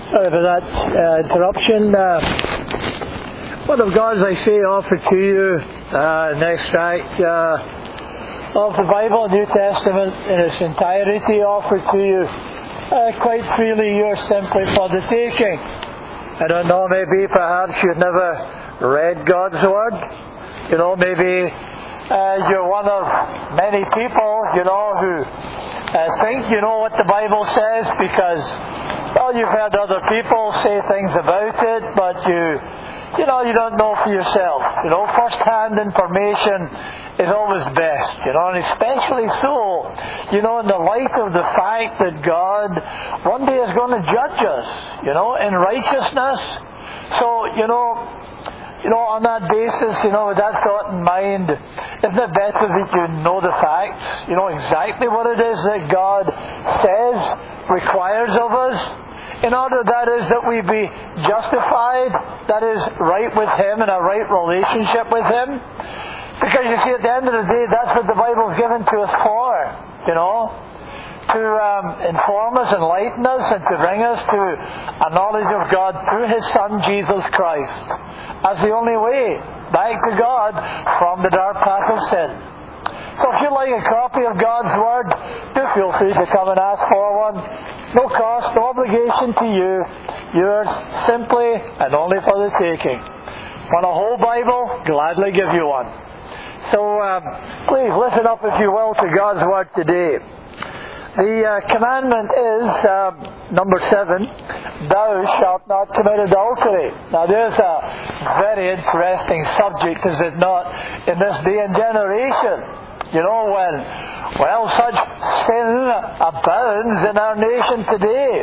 Sorry for that interruption. What of God, as I say, offer to you an extract of the Bible, New Testament in its entirety, offered to you quite freely. You're simply for the taking. I don't know, maybe perhaps you've never read God's Word. You know, maybe you're one of many people, you know, who think you know what the Bible says because, well, you've heard other people say things about it, but you don't know for yourself. You know, first-hand information is always best, you know, and especially so, you know, in the light of the fact that God one day is going to judge us, you know, in righteousness. So, you know, on that basis, you know, with that thought in mind, isn't it better that you know the facts, you know exactly what it is that God says, requires of us, in order, that is, that we be justified, that is, right with Him, in a right relationship with Him? Because you see, at the end of the day, that's what the Bible's given to us for, you know, to inform us, enlighten us, and to bring us to a knowledge of God through His Son, Jesus Christ, as the only way back to God from the dark path of sin. So if you'd like a copy of God's Word, do feel free to come and ask for one. No cost, no obligation to you. Yours simply and only for the taking. Want a whole Bible? Gladly give you one. So please listen up, if you will, to God's Word today. The commandment is number 7, thou shalt not commit adultery. Now there's a very interesting subject, is it not, in this day and generation. You know, when, well, such sin abounds in our nation today.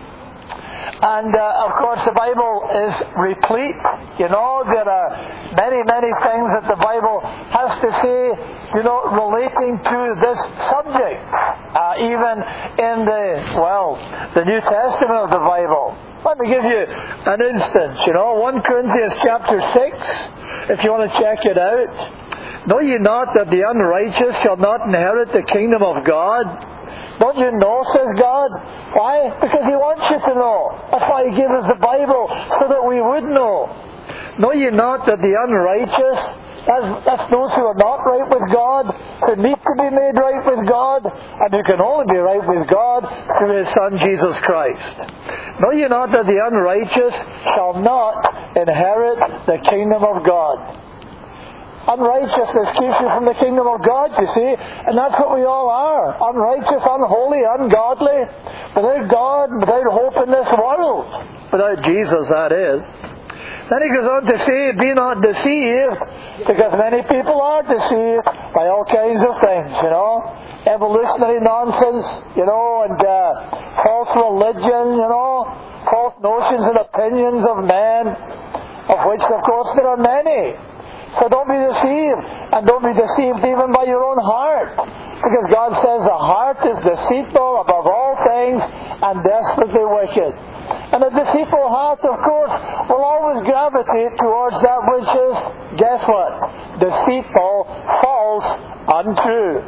And, of course, the Bible is replete. You know, there are many, many things that the Bible has to say, you know, relating to this subject. Even in the New Testament of the Bible. Let me give you an instance. You know, 1 Corinthians chapter 6, if you want to check it out. Know ye not that the unrighteous shall not inherit the kingdom of God? Don't you know, says God? Why? Because He wants you to know. That's why He gave us the Bible, so that we would know. Know ye not that the unrighteous, that's those who are not right with God, who need to be made right with God, and who can only be right with God through His Son, Jesus Christ. Know ye not that the unrighteous shall not inherit the kingdom of God? Unrighteousness keeps you from the kingdom of God, you see. And that's what we all are. Unrighteous, unholy, ungodly. Without God, without hope in this world. Without Jesus, that is. Then he goes on to say, be not deceived, because many people are deceived by all kinds of things, you know. Evolutionary nonsense, you know, and false religion, you know. False notions and opinions of man, of which, of course, there are many. So don't be deceived, and don't be deceived even by your own heart. Because God says the heart is deceitful above all things and desperately wicked. And a deceitful heart, of course, will always gravitate towards that which is, guess what? Deceitful, false, untrue.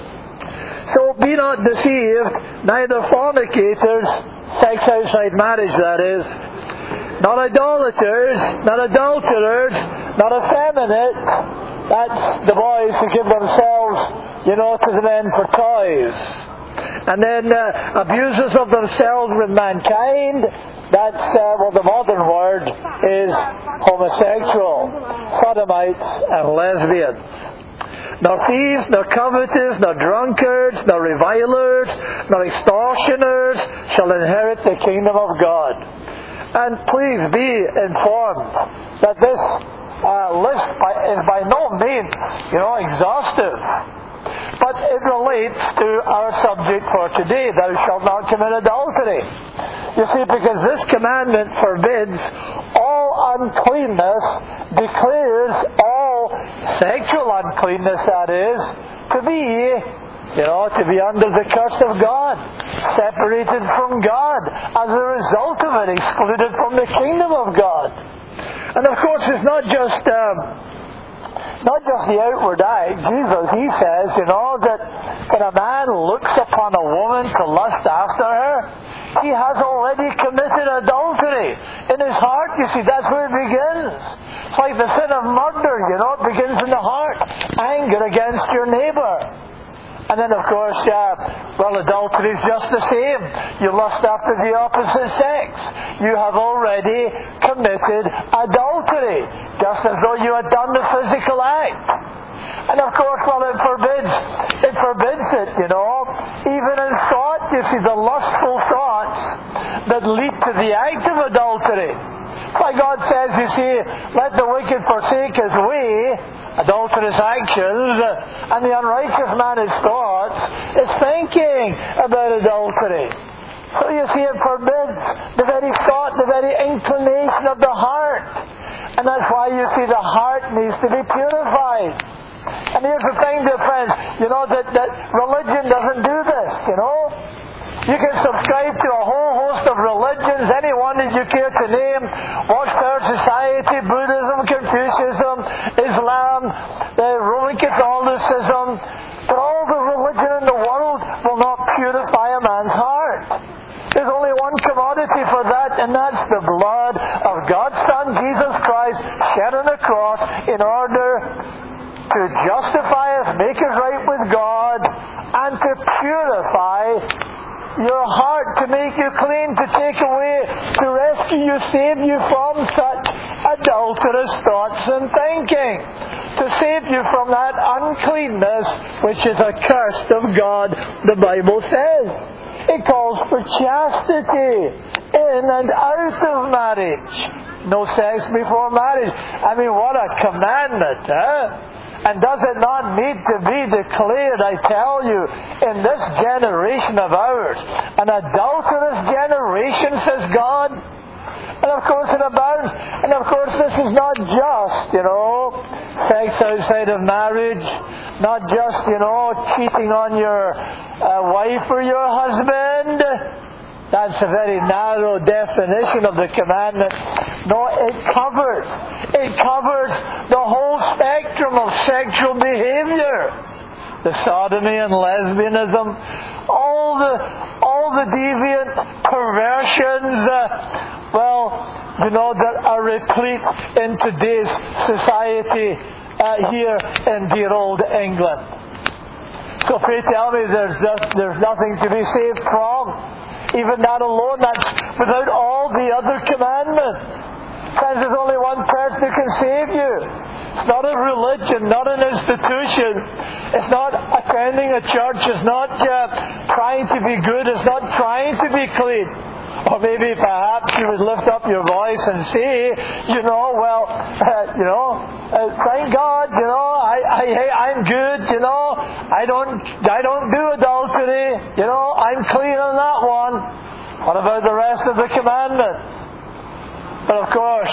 So be not deceived, neither fornicators, sex outside marriage that is, not idolaters, not adulterers, not effeminate. That's the boys who give themselves, you know, to the men for toys. And then abusers of themselves with mankind. That's, the modern word is homosexual, sodomites and lesbians. Nor thieves, nor covetous, nor drunkards, nor revilers, nor extortioners shall inherit the kingdom of God. And please be informed that this list is by no means, you know, exhaustive. But it relates to our subject for today, thou shalt not commit adultery. You see, because this commandment forbids all uncleanness, declares all sexual uncleanness, that is, to be, you know, to be under the curse of God, separated from God, as a result of it, excluded from the kingdom of God. And of course, it's not just the outward eye. Jesus, He says, you know, that when a man looks upon a woman to lust after her, he has already committed adultery in his heart. You see, that's where it begins. It's like the sin of murder, it begins in the heart. Anger against your neighbor. And then, of course, adultery is just the same. You lust after the opposite sex. You have already committed adultery, just as though you had done the physical act. And of course, it forbids it, Even in thought, you see, the lustful thoughts that lead to the act of adultery. Why God says, you see, let the wicked forsake his way, adulterous actions, and the unrighteous man his thoughts, is thinking about adultery. So you see, it forbids the very thought, the very inclination of the heart. And that's why you see the heart needs to be purified. And here's the thing, dear friends, that religion doesn't do this, You can subscribe to a whole host of religions, any one that you care to name, Watchtower Society, Buddhism, Confucianism, Islam, Roman Catholicism, but all the religion in the world will not purify a man's heart. There's only one commodity for that, and that's the blood of God's Son, Jesus Christ, shed on the cross in order to justify us, make us right with God, and to purify your heart, to make you clean, to take away, to rescue you, save you from such adulterous thoughts and thinking, to save you from that uncleanness which is accursed of God, the Bible says. It calls for chastity in and out of marriage. No sex before marriage. I mean, what a commandment, And does it not need to be declared, I tell you, in this generation of ours? An adulterous generation, says God. And of course it abounds. And of course this is not just, sex outside of marriage. Not just, cheating on your wife or your husband. That's a very narrow definition of the commandment. No, it covers the whole spectrum of sexual behavior. The sodomy and lesbianism, all the deviant perversions, that are replete in today's society here in dear old England. So pray tell me there's nothing to be saved from. Even that alone, that's without all the other commandments. Friends, there's only one person who can save you. It's not a religion, not an institution. It's not attending a church. It's not trying to be good. It's not trying to be clean. Or maybe perhaps you would lift up your voice and say, thank God, I'm good, I don't do adultery, I'm clean on that one. What about the rest of the commandments? But of course,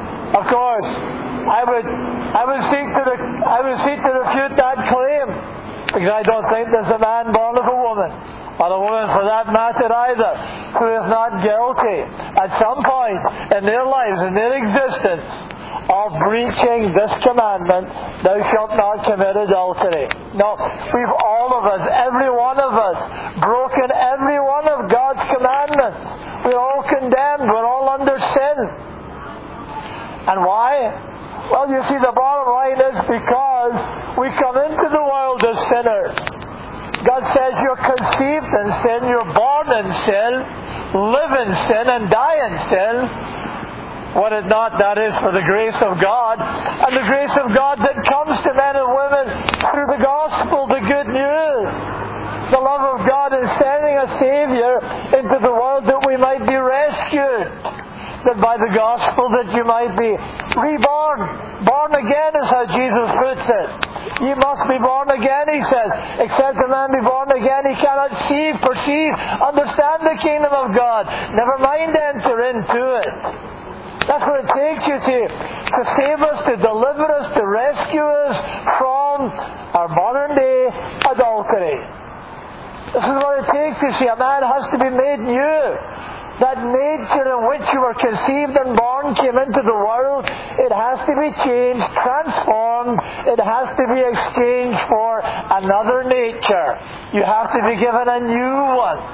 I would seek to refute that claim, because I don't think there's a man born of a woman, or a woman for that matter either, who is not guilty at some point in their lives, in their existence, of breaching this commandment, thou shalt not commit adultery. No, we've all of us, every one of us, broken every one of God's commandments. We're all condemned, we're all under sin. And why? Well, you see, the bottom line is because we come into the world as sinners. God says you're conceived in sin, you're born in sin, live in sin, and die in sin. What is not, that is for the grace of God, and the grace of God that comes to men and women through the gospel, the good news. The love of God in sending a Savior into the world that we might be rescued. That by the gospel that you might be reborn. Born again is how Jesus puts it. You must be born again, he says. Except a man be born again, he cannot see, perceive, understand the kingdom of God. Never mind enter into it. That's what it takes, you see, to save us, to deliver us, to rescue us from our modern day adultery. This is what it takes, you see. A man has to be made new. That nature in which you were conceived and born came into the world. It has to be changed, transformed. It has to be exchanged for another nature. You have to be given a new one.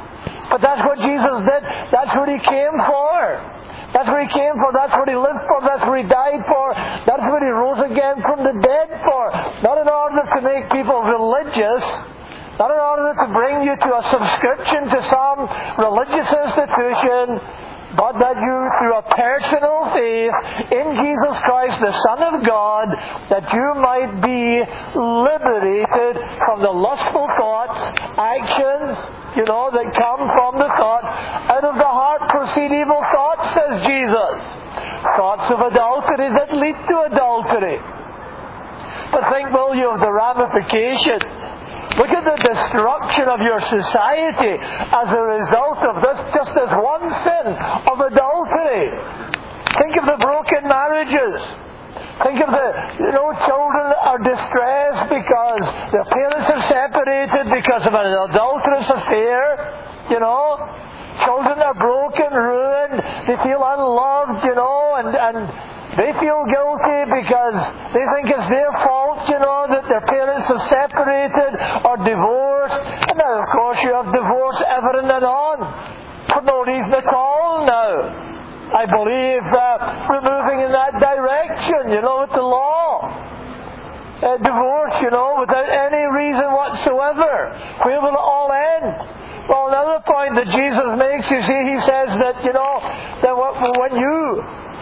But that's what Jesus did. That's what He came for. That's what He came for. That's what He lived for. That's what He died for. That's what He rose again from the dead for. Not in order to make people religious. Not in order to bring you to a subscription to some religious institution. But that you, through a personal faith in Jesus Christ, the Son of God, that you might be liberated from the lustful thoughts, actions, that come from the thought. Out of the heart proceed evil thoughts, says Jesus. Thoughts of adultery that lead to adultery. But think, will you, of the ramifications. Look at the destruction of your society as a result of this, just this one sin of adultery. Think of the broken marriages. Think of the, children are distressed because their parents are separated because of an adulterous affair. Children are broken, ruined. They feel unloved, and they feel guilty because they think it's their fault, that their parents are separated or divorced. And now, of course, you have divorce ever and on for no reason at all now. I believe we're moving in that direction, with the law. Divorce, without any reason whatsoever. Where will it all end? Well, another point that Jesus makes, you see, He says that, that when you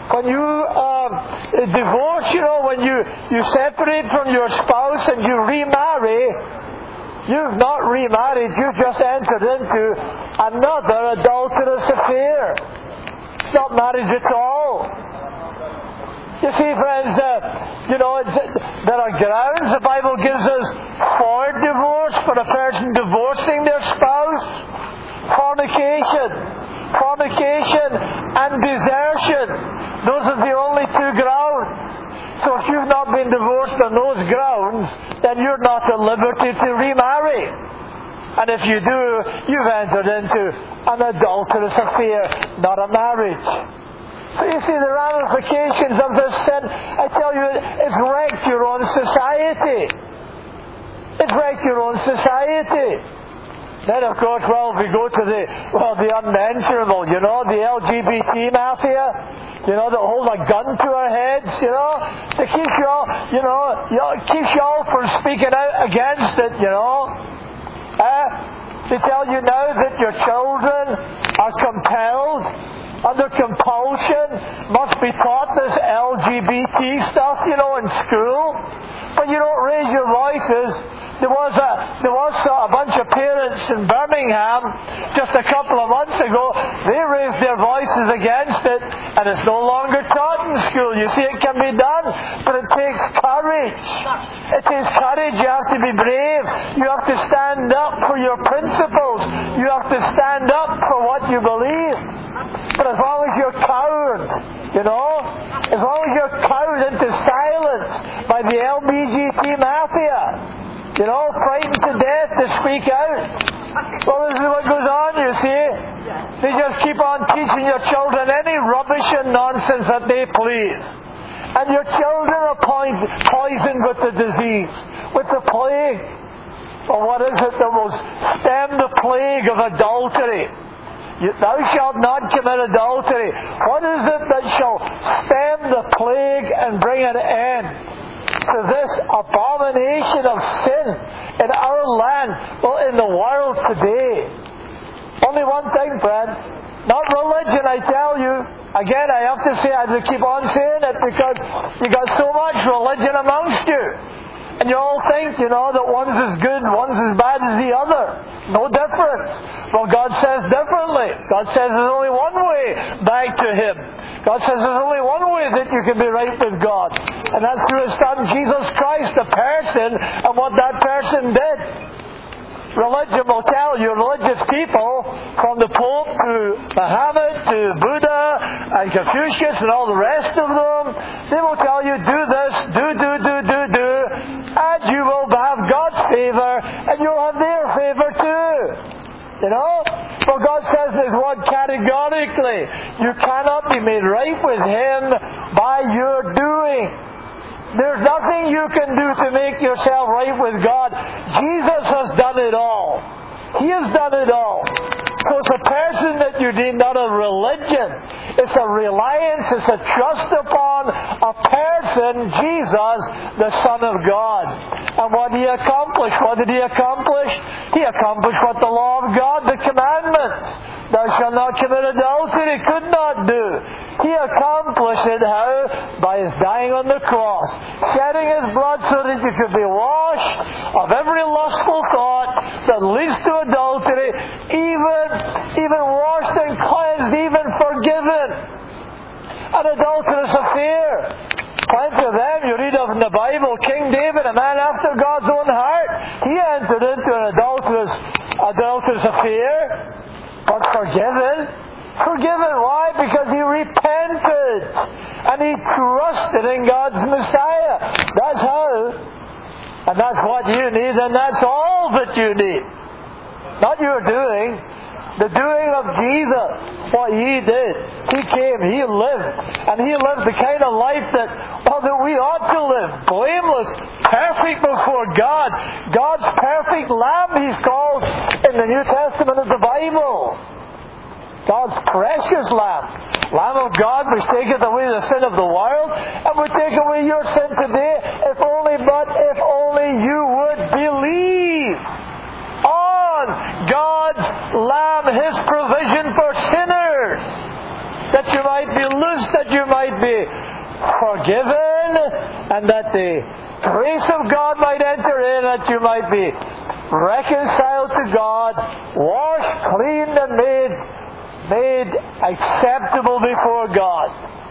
divorce, when you separate from your spouse and you remarry, you've not remarried, you've just entered into another adulterous affair. It's not marriage at all. You see, friends, there are grounds the Bible gives us for divorce, for a person divorcing their spouse. Fornication and desertion. Those are the only two grounds. So if you've not been divorced on those grounds, then you're not at liberty to remarry. And if you do, you've entered into an adulterous affair, not a marriage. So you see the ramifications of this sin. I tell you, it's wrecked your own society. It's wrecked your own society. Then, of course, if we go to the unmentionable, the LGBT mafia, that hold a gun to our heads, that keeps you all from speaking out against it, They tell you now that your children are compelled, under compulsion, must be taught this LGBT stuff, in school. But you don't raise your voices. There was a bunch of parents in Birmingham just a couple of months ago. They raised their voices against it, and it's no longer taught in school. You see, it can be done, but it takes courage. It takes courage. You have to be brave. You have to stand up for your principles. You have to stand up for what you believe. But as long as you're cowed, as long as you're cowed into silence by the LGBT mafia, frightened to death to speak out. Well, this is what goes on, you see. They just keep on teaching your children any rubbish and nonsense that they please. And your children are poisoned with the disease, with the plague. Well, what is it that will stem the plague of adultery? Thou shalt not commit adultery. What is it that shall stem the plague and bring an end to this abomination of sin in our land, in the world today? Only one thing, friend. Not religion, I tell you. Again, I have to say, I have to keep on saying it because you got so much religion amongst you. And you all think, that one's as good, one's as bad as the other. No difference. Well, God says differently. God says there's only one way back to Him. God says there's only one way that you can be right with God. And that's through His Son, Jesus Christ, the person, and what that person did. Religion will tell you, religious people, from the Pope to Muhammad to Buddha and Confucius and all the rest of them, they will tell you, do this, do, and you will have God's favour, and you'll have their favour too. For God says this one categorically, you cannot be made right with Him by your doing. There's nothing you can do to make yourself right with God. Jesus has done it all. He has done it all. So it's a person that you need, not a religion. It's a reliance, it's a trust upon a person, Jesus, the Son of God. And what did He accomplish? What did He accomplish? He accomplished what the law of God, the commandments, thou shalt not commit adultery, could not do. He accomplished it how? By His dying on the cross, shedding His blood so that you could be washed of every lustful thought that leads to adultery, even washed and cleansed, even forgiven. An adulterous affair. Plenty of them you read of in the Bible. King David, a man after God's own heart, he entered into an adulterous affair, but forgiven. Forgiven. Why? Because he repented and he trusted in God's Messiah. That's how. And that's what you need, and that's all that you need. Not your doing. The doing of Jesus, what He did. He came, He lived, and He lived the kind of life that we ought to live. Blameless, perfect before God. God's perfect Lamb, He's called in the New Testament of the Bible. God's precious Lamb. Lamb of God, which taketh away the sin of the world, and would take away your sin today, if only you would believe on God's Lamb, His provision for sinners, that you might be loosed, that you might be forgiven, and that the grace of God might enter in, that you might be reconciled to God, washed, cleaned, and made acceptable before God.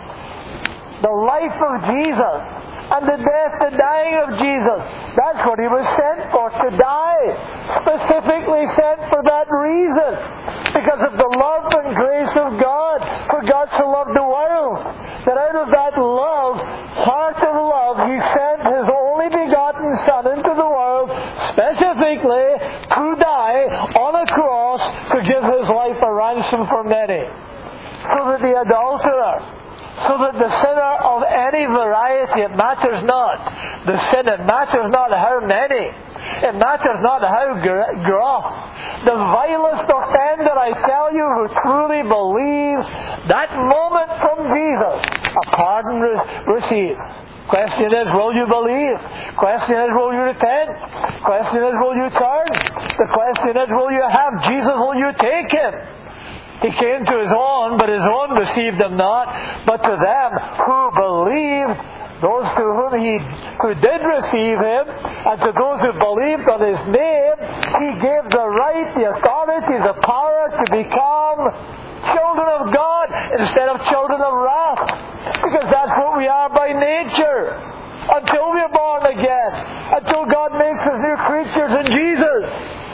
The life of Jesus and the death, the dying of Jesus, that's what He was sent for, to die. Specifically sent for that reason. Because of the love and grace of God. For God so loved the world, that out of that love, heart of love, He sent His only begotten Son into the world, specifically to die on a cross to give His life a ransom for many. So that the adulterer, so that the sinner of any variety, it matters not the sin, it matters not how many, it matters not how gross, the vilest offender, I tell you, who truly believes, that moment from Jesus, a pardon receives. Question is, will you believe? Question is, will you repent? Question is, will you turn? The question is, will you have Jesus? Will you take Him? He came to His own, but His own received Him not. But to them who believed, those to whom who did receive Him, and to those who believed on His name, He gave the right, the authority, the power to become children of God instead of children of wrath. Because that's what we are by nature. Until we're born again. Until God makes us new creatures in Jesus.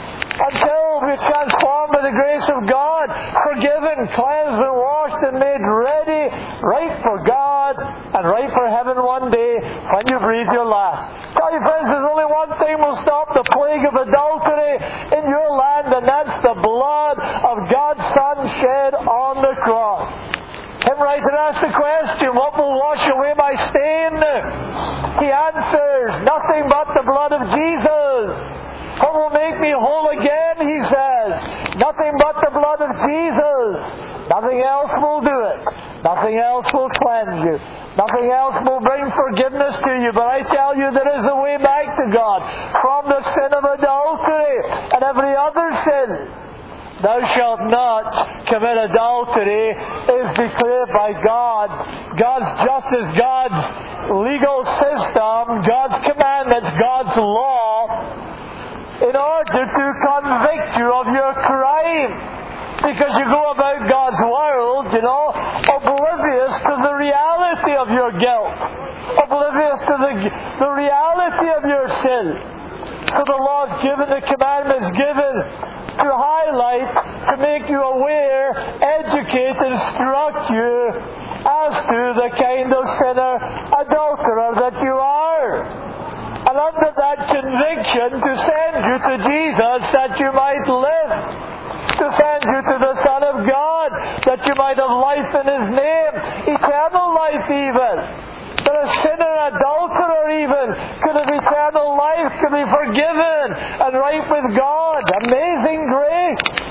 Until we're transformed by the grace of God, forgiven, cleansed, and washed, and made ready, right for God, and right for heaven one day when you breathe your last. Tell you friends, there's only one thing will stop the plague of adultery in your land, and that's the blood of God's Son shed on the cross. Hymn-writer asked the question, what will wash away my stain? He answers, nothing but the blood of Jesus. What will make me whole again, he says? Nothing but the blood of Jesus. Nothing else will do it. Nothing else will cleanse you. Nothing else will bring forgiveness to you. But I tell you, there is a way back to God from the sin of adultery and every other sin. Thou shalt not commit adultery is declared by God. God's justice, God's legal system, God's commandments, God's law, in order to convict you of your crime. Because you go about God's world, oblivious to the reality of your guilt. Oblivious to the reality of your sin. So the law is given, the commandments given to highlight, to make you aware, educate, instruct you as to the kind of sinner, adulterer that you are. And under that conviction, to send you to Jesus that you might live. To send you to the Son of God that you might have life in His name. Eternal life even. That a sinner, adulterer even, could have eternal life, could be forgiven and right with God. Amazing grace.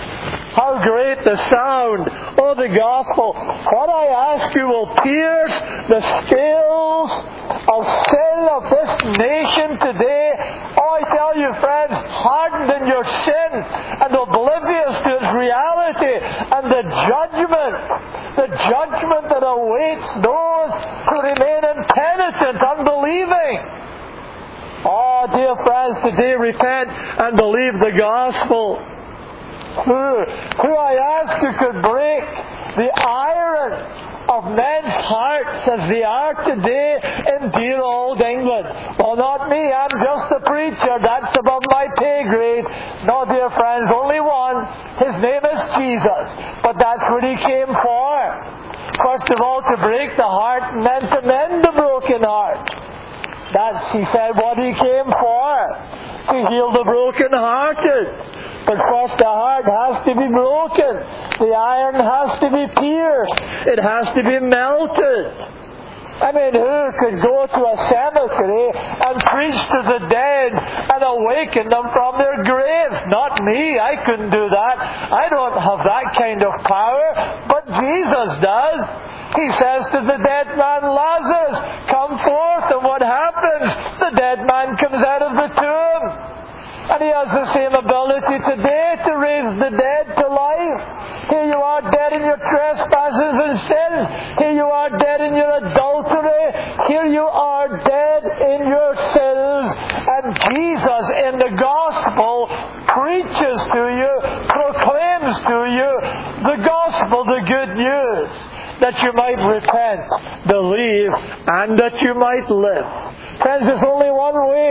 How great the sound of the gospel. What I ask you will pierce the scales of sin of this nation today. Oh, I tell you, friends, hardened in your sin and oblivious to its reality and the judgment that awaits those who remain impenitent, unbelieving. Oh, dear friends, today repent and believe the gospel. Who I ask you could break the iron of men's hearts as they are today in dear old England. Well, not me, I'm just a preacher. That's above my pay grade. No, dear friends, only one. His name is Jesus. But that's what He came for. First of all, to break the heart and then to mend the broken heart. That's, He said, what He came for. To heal the broken-hearted. But first the heart has to be broken. The iron has to be pierced. It has to be melted. I mean, who could go to a cemetery and preach to the dead and awaken them from their graves? Not me. I couldn't do that. I don't have that kind of power. But Jesus does. He says to the dead man, Lazarus, come forth. And what happens? The dead man comes out of the tomb. And He has the same ability today to raise the dead to life. Here you are dead in your trespasses and sins. Here you are dead in your adultery. Here you are dead in your sins. And Jesus in the gospel preaches to you, proclaims to you the gospel, the good news, that you might repent, believe, and that you might live. Friends, there's only one way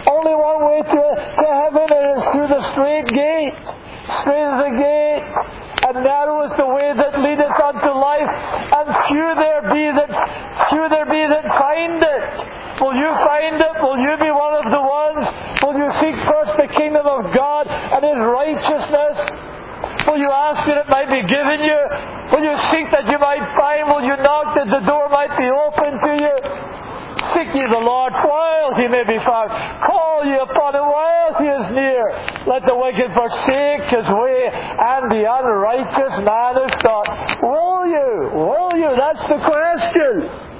to heaven, and it's through the straight gate. Straight is the gate, and narrow is the way that leadeth unto life, and few there be that find it. Will you find it? Will you be one of the ones? Will you seek first the kingdom of God and His righteousness? Will you ask that it might be given you? Will you seek that you might find? Will you knock that the door might be open to you? Seek ye the Lord while He may be found. Call ye upon Him while He is near. Let the wicked forsake his way, and the unrighteous man is sought. Will you? Will you? That's the question.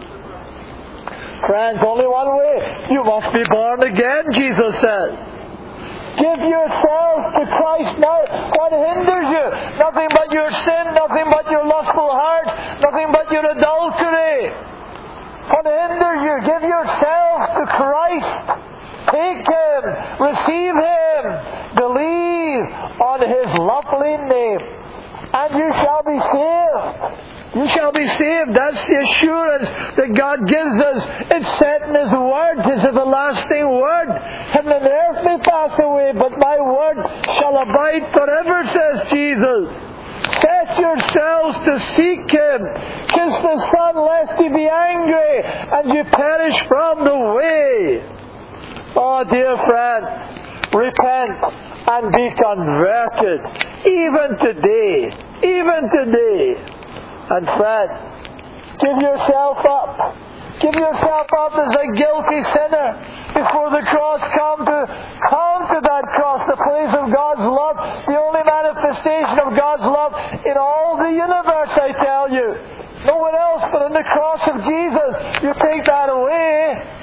Friends, only one way. You must be born again, Jesus says. Give yourself to Christ now. What hinders you? Nothing but your sin, nothing but your lustful heart, nothing but your adultery. What hinders you? Give yourself to Christ. Take Him. Receive Him. Believe on His lovely name. And you shall be saved. You shall be saved. That's the assurance that God gives us. It's set in His Word, His everlasting Word. Heaven and earth may pass away, but my Word shall abide forever, says Jesus. Set yourselves to seek Him. Kiss the Son, lest He be angry, and you perish from the way. Oh, dear friends, repent and be converted. Even today. Even today. And friends, give yourself up. Give yourself up as a guilty sinner before the cross. Come to that cross, the place of God's love, the only manifestation of God's love in all the universe, I tell you. Nowhere else but in the cross of Jesus. You take that away,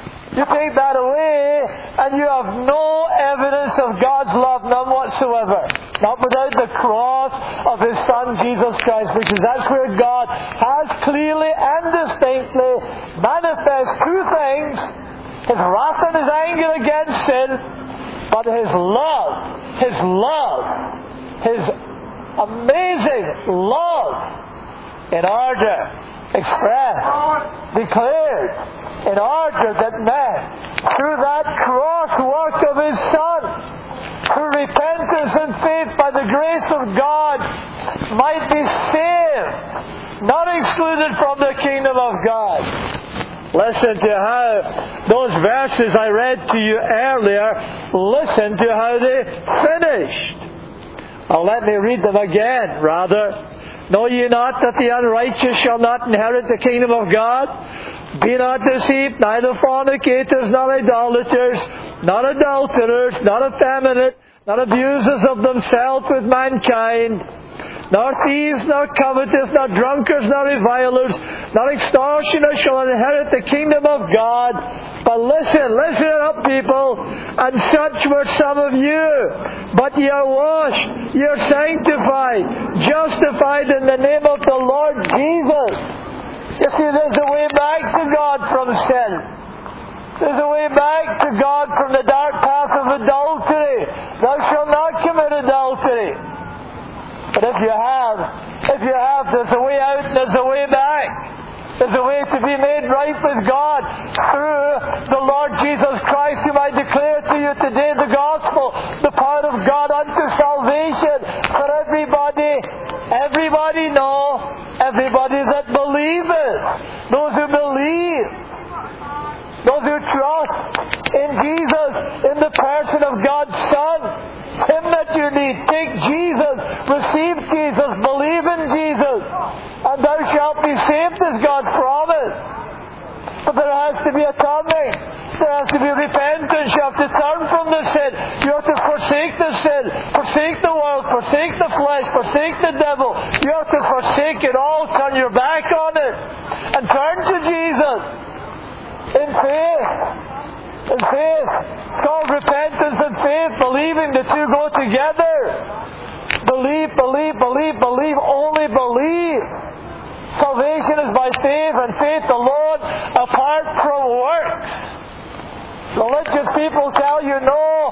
and you have no evidence of God's love, none whatsoever. Not without the cross of His Son, Jesus Christ, because that's where God has clearly and distinctly manifest two things: His wrath and His anger against sin, but His love, His amazing love in order, expressed, declared, in order that men, through that cross work of His Son, through repentance and faith by the grace of God, might be saved, not excluded from the kingdom of God. Listen to how those verses I read to you earlier, listen to how they finished. Now let me read them again, rather. Know ye not that the unrighteous shall not inherit the kingdom of God? Be not deceived, neither fornicators, nor idolaters, nor adulterers, nor effeminate, nor abusers of themselves with mankind, nor thieves, nor covetous, nor drunkards, nor revilers, nor extortioners shall inherit the kingdom of God. But listen up, people. And such were some of you. But ye are washed, ye are sanctified, justified in the name of the Lord Jesus. You see, there's a way back to God from sin. There's a way back to God from the dark path of adultery. Thou shalt not commit adultery. But if you have, there's a way out and there's a way back. There's a way to be made right with God through the Lord Jesus Christ, whom I declare to you today the gospel, the power of God unto salvation for everybody. Everybody that believeth. Those who believe. Those who trust in Jesus, in the person of God's Son. Him that you need. Take Jesus. Receive Jesus. Believe in Jesus. And thou shalt be saved, as God promised. But there has to be a turning. There has to be repentance. You have to turn from the sin. You have to forsake the sin. Forsake the world. Forsake the flesh. Forsake the devil. You have to forsake it all. Turn your back on it. And turn to Jesus. In faith. In faith. It's called repentance and faith. Believing the two go together. Believe. Only believe. Salvation is by faith, and faith alone, apart from works. Religious people tell you, no,